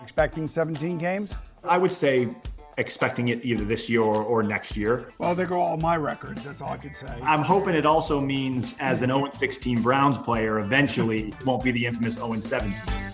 Expecting 17 games? I would say expecting it either this year or next year. Well, they go all my records. That's all I can say. I'm hoping it also means as an 0-16 Browns player, eventually it won't be the infamous 0-17.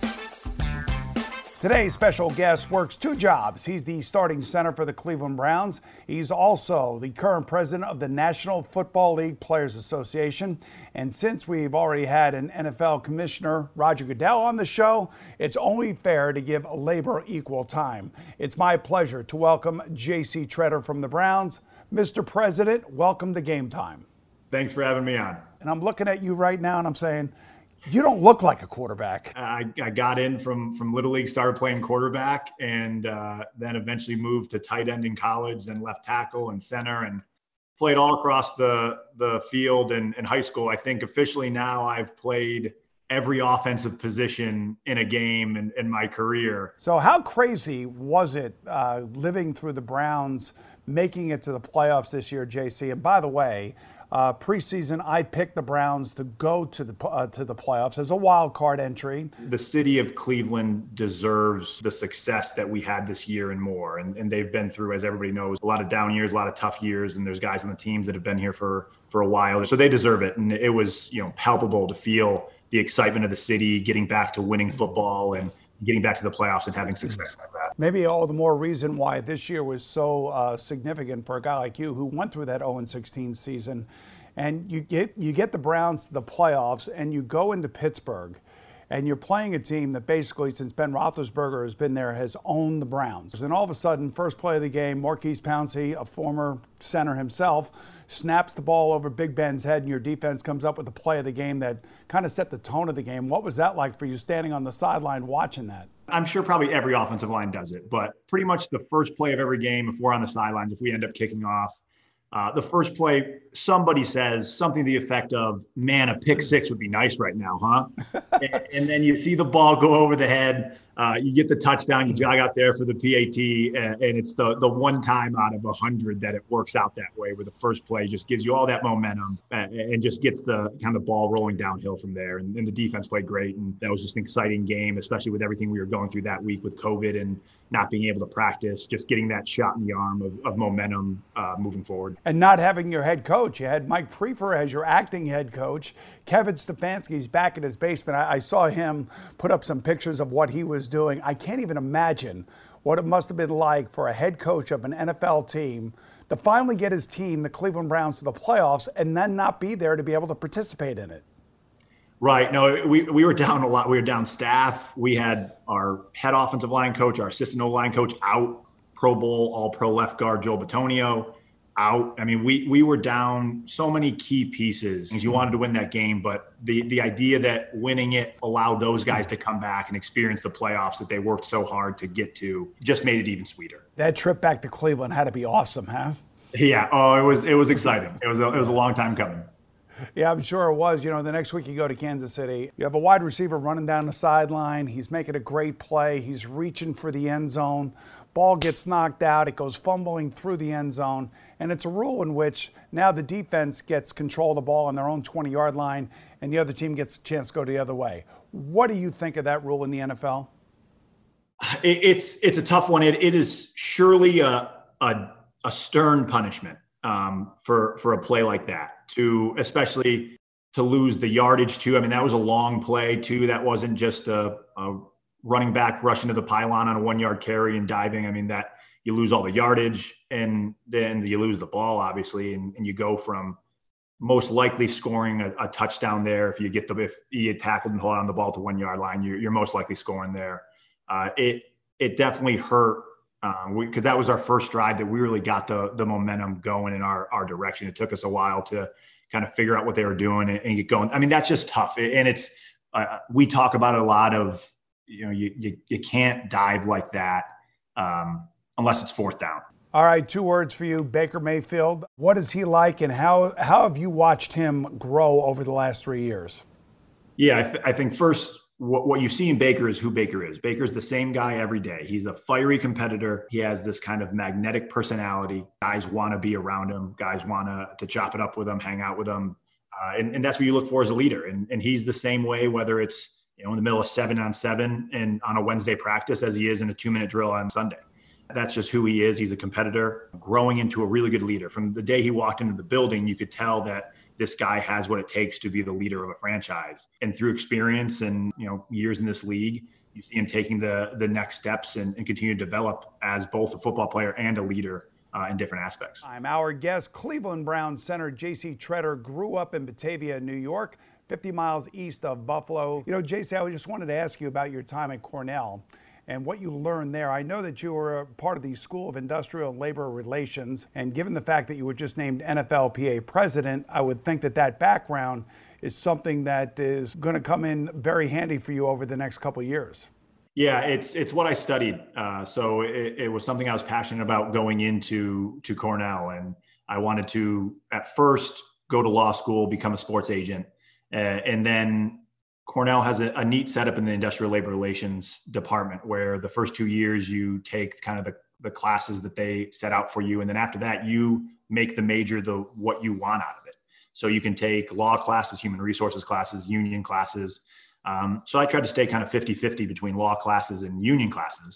Today's special guest works two jobs. He's the starting center for the Cleveland Browns. He's also the current president of the National Football League Players Association. And since we've already had an NFL commissioner, Roger Goodell, on the show, it's only fair to give labor equal time. It's my pleasure to welcome J.C. Tretter from the Browns. Mr. President, welcome to Game Time. Thanks for having me on. And I'm looking at you right now and I'm saying, you don't look like a quarterback. I got in from Little League, started playing quarterback, and then eventually moved to tight end in college, then left tackle and center, and played all across the field and high school. I think officially now I've played every offensive position in a game in my career. So how crazy was it living through the Browns, making it to the playoffs this year, JC? And by the way, preseason, I picked the Browns to go to the playoffs as a wild card entry. The city of Cleveland deserves the success that we had this year and more. And they've been through, as everybody knows, a lot of down years, a lot of tough years. And there's guys on the teams that have been here for a while. So they deserve it. And it was, palpable to feel the excitement of the city, getting back to winning football and getting back to the playoffs and having success like that. Maybe all the more reason why this year was so significant for a guy like you who went through that 0-16 season. And you get the Browns to the playoffs and you go into Pittsburgh and you're playing a team that basically, since Ben Roethlisberger has been there, has owned the Browns. And all of a sudden, first play of the game, Maurkice Pouncey, a former center himself, snaps the ball over Big Ben's head, and your defense comes up with the play of the game that kind of set the tone of the game. What was that like for you standing on the sideline watching that? I'm sure probably every offensive line does it, but pretty much the first play of every game, if we're on the sidelines, if we end up kicking off, the first play, somebody says something to the effect of, man, a pick six would be nice right now, huh? and then you see the ball go over the head. You get the touchdown, you jog out there for the PAT, and it's the one time out of 100 that it works out that way, where the first play just gives you all that momentum and just gets the kind of ball rolling downhill from there. And the defense played great, and that was just an exciting game, especially with everything we were going through that week with COVID and not being able to practice, just getting that shot in the arm of momentum moving forward. And not having your head coach. You had Mike Priefer as your acting head coach. Kevin Stefanski's back in his basement. I saw him put up some pictures of what he was doing. I can't even imagine what it must have been like for a head coach of an NFL team to finally get his team, the Cleveland Browns, to the playoffs and then not be there to be able to participate in it. Right. No, we were down a lot. We were down staff. We had our head offensive line coach, our assistant O-line coach out, Pro Bowl, all-pro left guard Joel Bitonio out. I mean, we were down so many key pieces. You wanted to win that game, but the idea that winning it allowed those guys to come back and experience the playoffs that they worked so hard to get to just made it even sweeter. That trip back to Cleveland had to be awesome, huh? Yeah. Oh, it was exciting. It was a long time coming. Yeah, I'm sure it was. The next week you go to Kansas City. You have a wide receiver running down the sideline. He's making a great play. He's reaching for the end zone. Ball gets knocked out. It goes fumbling through the end zone. And it's a rule in which now the defense gets control of the ball on their own 20-yard line, and the other team gets a chance to go the other way. What do you think of that rule in the NFL? It's a tough one. It is surely a stern punishment for a play like that, especially to lose the yardage too. I mean, that was a long play too. That wasn't just a running back rushing to the pylon on a 1-yard carry and diving. I mean, that you lose all the yardage and then you lose the ball, obviously, and you go from most likely scoring a touchdown there. If you had tackled and hold on the ball to 1-yard line, you're most likely scoring there. It definitely hurt because that was our first drive that we really got the momentum going in our direction. It took us a while to kind of figure out what they were doing and get going. I mean, that's just tough. And it's we talk about it a lot of, you can't dive like that unless it's fourth down. All right, 2 words for you, Baker Mayfield. What is he like, and how have you watched him grow over the last 3 years? Yeah, I think first, what you see in Baker is who Baker is. Baker's the same guy every day. He's a fiery competitor. He has this kind of magnetic personality. Guys want to be around him. Guys want to chop it up with him, hang out with him. And that's what you look for as a leader. And he's the same way, whether it's in the middle of 7-on-7 and on a Wednesday practice as he is in a 2-minute drill on Sunday. That's just who he is. He's a competitor, growing into a really good leader. From the day he walked into the building, you could tell that this guy has what it takes to be the leader of a franchise. And through experience and years in this league, you see him taking the next steps and continue to develop as both a football player and a leader in different aspects. Our guest, Cleveland Browns center J.C. Tretter, grew up in Batavia, New York, 50 miles east of Buffalo. J.C., I just wanted to ask you about your time at Cornell and what you learned there. I know that you were a part of the School of Industrial and Labor Relations, and given the fact that you were just named NFLPA president, I would think that background is something that is going to come in very handy for you over the next couple of years. Yeah, it's what I studied. So it was something I was passionate about going into Cornell. And I wanted to, at first, go to law school, become a sports agent. And then Cornell has a neat setup in the industrial labor relations department where the first 2 years you take kind of the classes that they set out for you. And then after that, you make the major what you want out of it. So you can take law classes, human resources classes, union classes. So I tried to stay kind of 50-50 between law classes and union classes.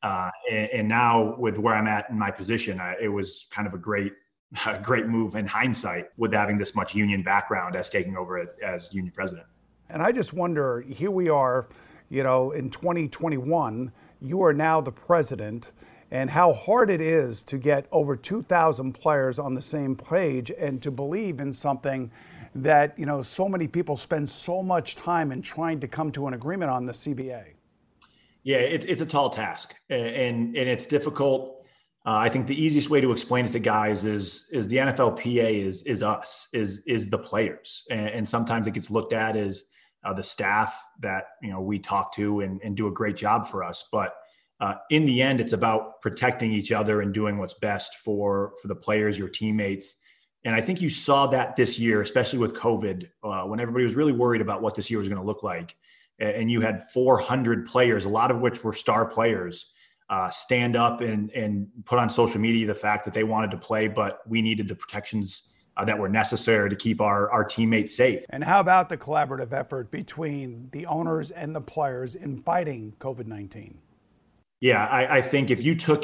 And now with where I'm at in my position, it was kind of a great move in hindsight with having this much union background as taking over as union president. And I just wonder, here we are, in 2021, you are now the president, and how hard it is to get over 2,000 players on the same page and to believe in something that, so many people spend so much time in trying to come to an agreement on the CBA. Yeah, it's a tall task and it's difficult. I think the easiest way to explain it to guys is the NFLPA is us, is the players. And sometimes it gets looked at as the staff that, we talk to and do a great job for us. But in the end, it's about protecting each other and doing what's best for the players, your teammates. And I think you saw that this year, especially with COVID, when everybody was really worried about what this year was going to look like. And you had 400 players, a lot of which were star players, stand up and put on social media the fact that they wanted to play, but we needed the protections that were necessary to keep our teammates safe. And how about the collaborative effort between the owners and the players in fighting COVID-19? Yeah, I think if you took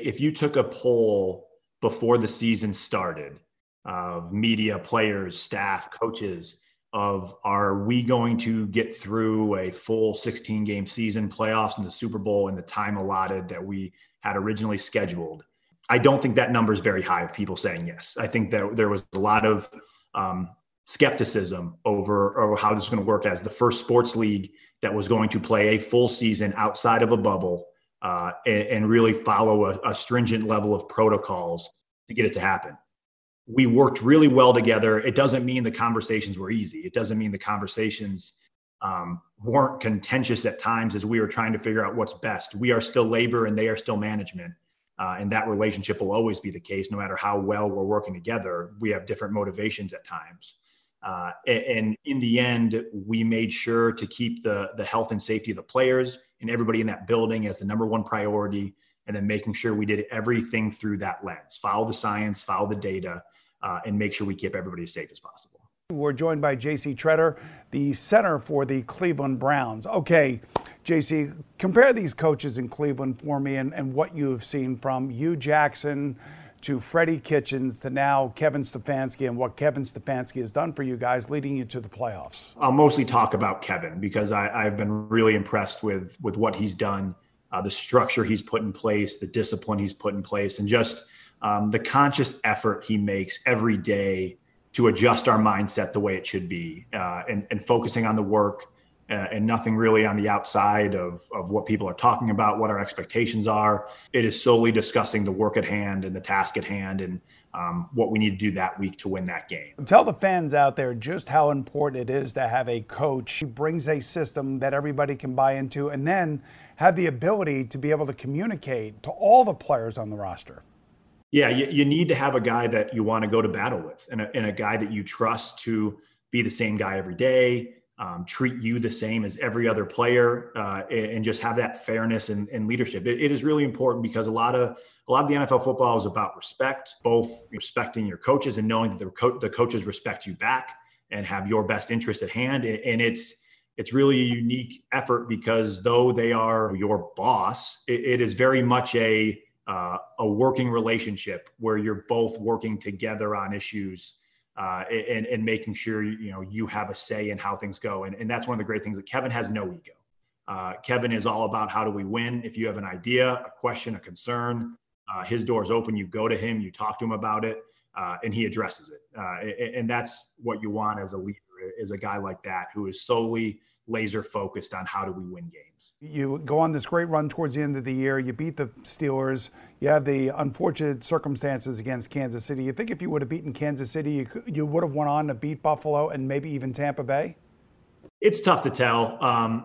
a poll before the season started of media, players, staff, coaches, of are we going to get through a full 16-game season, playoffs and the Super Bowl in the time allotted that we had originally scheduled, I don't think that number is very high of people saying yes. I think that there was a lot of skepticism over how this was going to work as the first sports league that was going to play a full season outside of a bubble and really follow a stringent level of protocols to get it to happen. We worked really well together. It doesn't mean the conversations were easy. It doesn't mean the conversations weren't contentious at times as we were trying to figure out what's best. We are still labor and they are still management. And that relationship will always be the case, no matter how well we're working together. We have different motivations at times. And in the end, we made sure to keep the health and safety of the players and everybody in that building as the number one priority, and then making sure we did everything through that lens, follow the science, follow the data, and make sure we keep everybody as safe as possible. We're joined by J.C. Tretter, the center for the Cleveland Browns. Okay, J.C., compare these coaches in Cleveland for me and what you've seen from Hue Jackson to Freddie Kitchens to now Kevin Stefanski and what Kevin Stefanski has done for you guys leading you to the playoffs. I'll mostly talk about Kevin because I've been really impressed with what he's done, the structure he's put in place, the discipline he's put in place, and just the conscious effort he makes every day to adjust our mindset the way it should be, and focusing on the work and nothing really on the outside of what people are talking about, what our expectations are. It is solely discussing the work at hand and the task at hand and what we need to do that week to win that game. Tell the fans out there just how important it is to have a coach who brings a system that everybody can buy into and then have the ability to be able to communicate to all the players on the roster. Yeah, you need to have a guy that you want to go to battle with and a guy that you trust to be the same guy every day, treat you the same as every other player, and just have that fairness and leadership. It is really important because a lot of the NFL football is about respect, both respecting your coaches and knowing that the coaches respect you back and have your best interest at hand. And it's it's really a unique effort because though they are your boss, it is very much a working relationship where you're both working together on issues and making sure you have a say in how things go. And that's one of the great things that Kevin has no ego. Kevin is all about how do we win. If you have an idea, a question, a concern, his door is open. You go to him, you talk to him about it, and he addresses it. And that's what you want as a leader, is a guy like that who is solely laser focused on how do we win games. You go on this great run towards the end of the year. You beat the Steelers. You have the unfortunate circumstances against Kansas City. You think if you would have beaten Kansas City, you would have went on to beat Buffalo and maybe even Tampa Bay? It's tough to tell.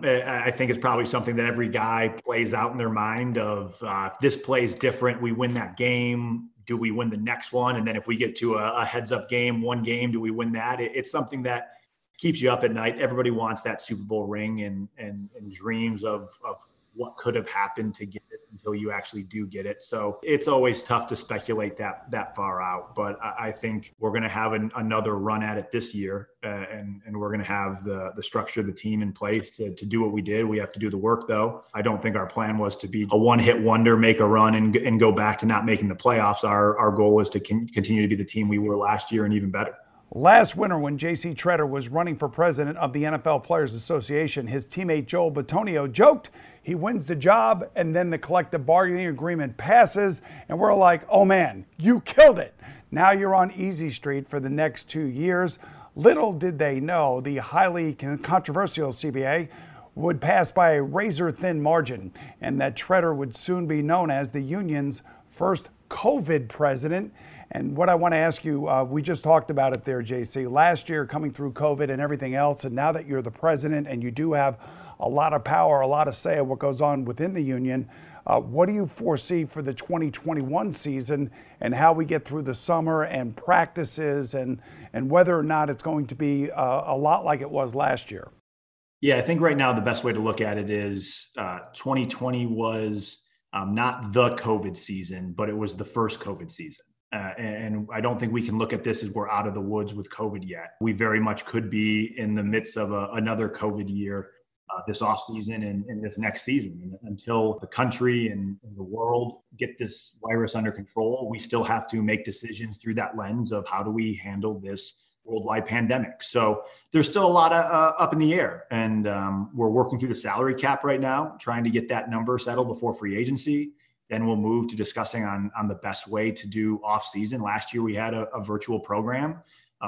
I think it's probably something that every guy plays out in their mind of if this plays different, we win that game. Do we win the next one? And then if we get to a heads up game, one game, do we win that? It's something that keeps you up at night. Everybody wants that Super Bowl ring and dreams of what could have happened to get it until you actually do get it. So it's always tough to speculate that far out. But I think we're going to have another run at it this year, and we're going to have the structure of the team in place to do what we did. We have to do the work, though. I don't think our plan was to be a one-hit wonder, make a run, and go back to not making the playoffs. Our goal is to continue to be the team we were last year and even better. Last winter, when J.C. Tretter was running for president of the NFL Players Association, his teammate Joel Bitonio joked he wins the job and then the collective bargaining agreement passes and we're like, oh man, you killed it. Now you're on easy street for the next 2 years. Little did they know the highly controversial CBA would pass by a razor-thin margin and that Tretter would soon be known as the union's first COVID president. And what I want to ask you, we just talked about it there, JC, last year coming through COVID and everything else, and now that you're the president and you do have a lot of power, a lot of say of what goes on within the union, what do you foresee for the 2021 season and how we get through the summer and practices and whether or not it's going to be a lot like it was last year? Yeah, I think right now the best way to look at it is 2020 was not the COVID season, but it was the first COVID season. And I don't think we can look at this as we're out of the woods with COVID yet. We very much could be in the midst of another COVID year this offseason and this next season. And until the country and the world get this virus under control, we still have to make decisions through that lens of how do we handle this worldwide pandemic. So there's still a lot of up in the air. And we're working through the salary cap right now, trying to get that number settled before free agency. Then we'll move to discussing on the best way to do off season. Last year, we had a virtual program.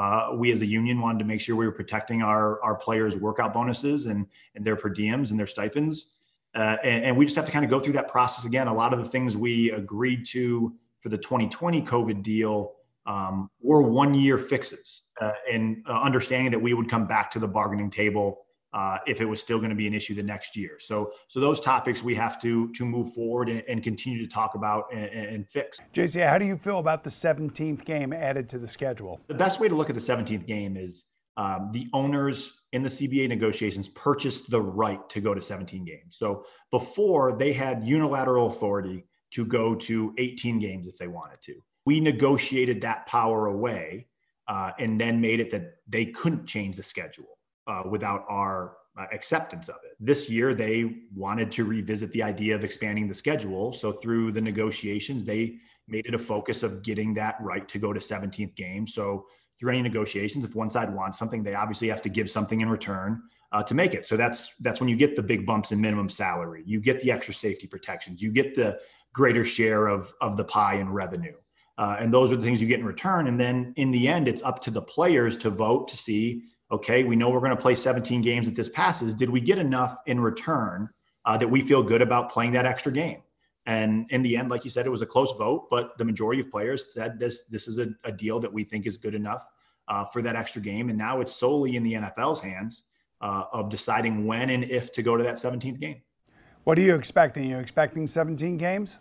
We as a union wanted to make sure we were protecting our players' workout bonuses and their per diems and their stipends. And we just have to kind of go through that process again. A lot of the things we agreed to for the 2020 COVID deal were 1 year fixes and understanding that we would come back to the bargaining table if it was still going to be an issue the next year. So those topics we have to move forward and continue to talk about and fix. JC, how do you feel about the 17th game added to the schedule? The best way to look at the 17th game is the owners in the CBA negotiations purchased the right to go to 17 games. So before, they had unilateral authority to go to 18 games if they wanted to. We negotiated that power away and then made it that they couldn't change the schedule without our acceptance of it. This year, they wanted to revisit the idea of expanding the schedule. So through the negotiations, they made it a focus of getting that right to go to 17th game. So through any negotiations, if one side wants something, they obviously have to give something in return to make it. So that's when you get the big bumps in minimum salary. You get the extra safety protections. You get the greater share of the pie and revenue. And those are the things you get in return. And then in the end, it's up to the players to vote to see, okay, we know we're going to play 17 games if this passes. Did we get enough in return that we feel good about playing that extra game? And in the end, like you said, it was a close vote, but the majority of players said this is a deal that we think is good enough for that extra game. And now it's solely in the NFL's hands of deciding when and if to go to that 17th game. What are you expecting? Are you expecting 17 games?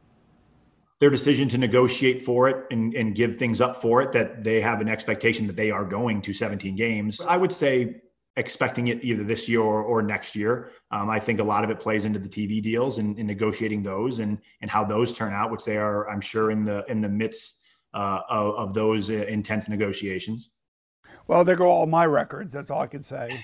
Their decision to negotiate for it and give things up for it, that they have an expectation that they are going to 17 games. I would say expecting it either this year or next year. I think a lot of it plays into the TV deals and negotiating those and how those turn out, which they are, I'm sure, in the midst of those intense negotiations. Well, there go all my records. That's all I can say.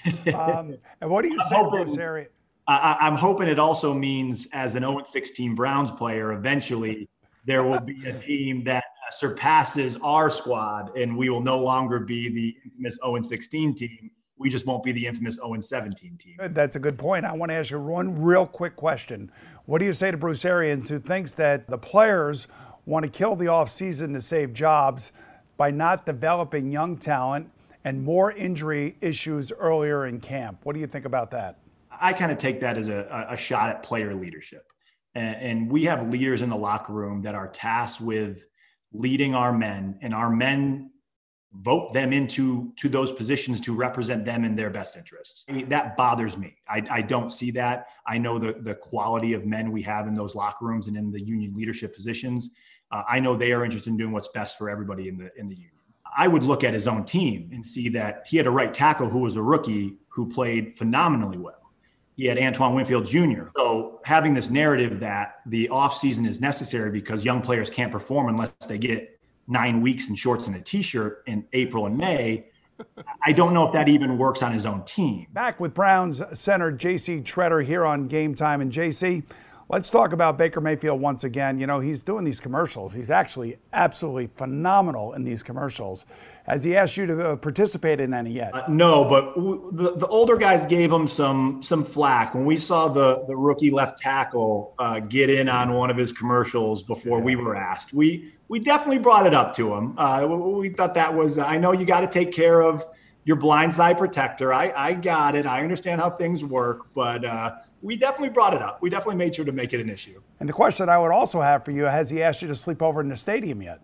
And what do you say to Bruce Arians? I'm hoping it also means, as an 0-16 Browns player, eventually there will be a team that surpasses our squad, and we will no longer be the infamous 0-16 team. We just won't be the infamous 0-17 team. That's a good point. I want to ask you one real quick question. What do you say to Bruce Arians, who thinks that the players want to kill the offseason to save jobs by not developing young talent and more injury issues earlier in camp? What do you think about that? I kind of take that as a shot at player leadership. And we have leaders in the locker room that are tasked with leading our men, and our men vote them into those positions to represent them in their best interests. That bothers me. I don't see that. I know the quality of men we have in those locker rooms and in the union leadership positions. I know they are interested in doing what's best for everybody in the union. I would look at his own team and see that he had a right tackle who was a rookie who played phenomenally well. He had Antoine Winfield Jr. So having this narrative that the offseason is necessary because young players can't perform unless they get 9 weeks in shorts and a t-shirt in April and May, I don't know if that even works on his own team. Back with Browns center J.C. Tretter here on Game Time. And J.C., let's talk about Baker Mayfield once again. You know, he's doing these commercials. He's actually absolutely phenomenal in these commercials. Has he asked you to participate in any yet? No, but the older guys gave him some flack. When we saw the rookie left tackle get in on one of his commercials before we were asked, we definitely brought it up to him. We thought that was, I know you got to take care of your blindside protector. I got it. I understand how things work, but we definitely brought it up. We definitely made sure to make it an issue. And the question I would also have for you, has he asked you to sleep over in the stadium yet?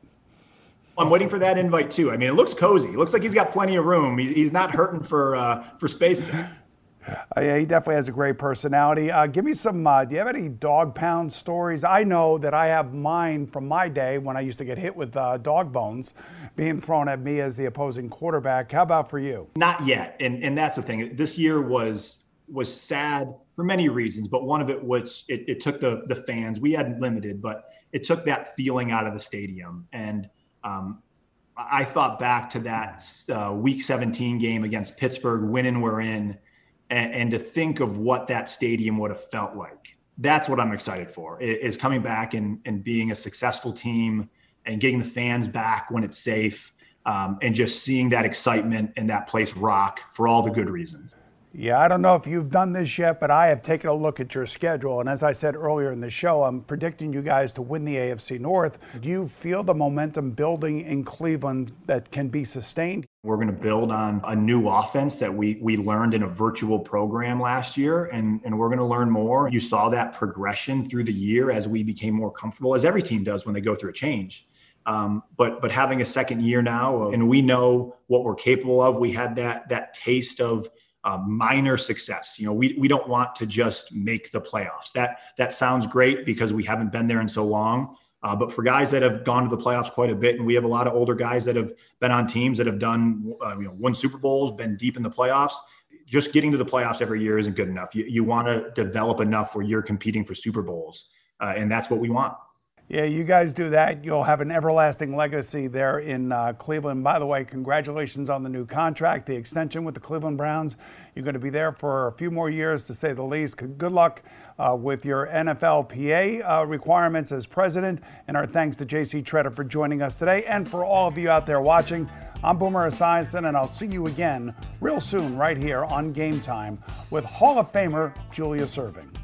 I'm waiting for that invite too. I mean, it looks cozy. It looks like he's got plenty of room. He's not hurting for space there. Yeah, he definitely has a great personality. Give me some, do you have any dog pound stories? I know that I have mine from my day when I used to get hit with dog bones being thrown at me as the opposing quarterback. How about for you? Not yet. And that's the thing. This year was sad for many reasons, but one of it was it took the fans. We had limited, but it took that feeling out of the stadium. And I thought back to that Week 17 game against Pittsburgh, winning we're in, and to think of what that stadium would have felt like. That's what I'm excited for, is coming back and being a successful team and getting the fans back when it's safe, and just seeing that excitement and that place rock for all the good reasons. Yeah, I don't know if you've done this yet, but I have taken a look at your schedule. And as I said earlier in the show, I'm predicting you guys to win the AFC North. Do you feel the momentum building in Cleveland that can be sustained? We're going to build on a new offense that we learned in a virtual program last year, and we're going to learn more. You saw that progression through the year as we became more comfortable, as every team does when they go through a change. But having a second year now, and we know what we're capable of. We had that taste of minor success. You know, we don't want to just make the playoffs. That sounds great because we haven't been there in so long. But for guys that have gone to the playoffs quite a bit, and we have a lot of older guys that have been on teams that have done, won Super Bowls, been deep in the playoffs. Just getting to the playoffs every year isn't good enough. You want to develop enough where you're competing for Super Bowls, and that's what we want. Yeah, you guys do that. You'll have an everlasting legacy there in Cleveland. By the way, congratulations on the new contract, the extension with the Cleveland Browns. You're going to be there for a few more years, to say the least. Good luck with your NFLPA requirements as president. And our thanks to J.C. Tretter for joining us today. And for all of you out there watching, I'm Boomer Esiason, and I'll see you again real soon right here on Game Time with Hall of Famer Julius Erving.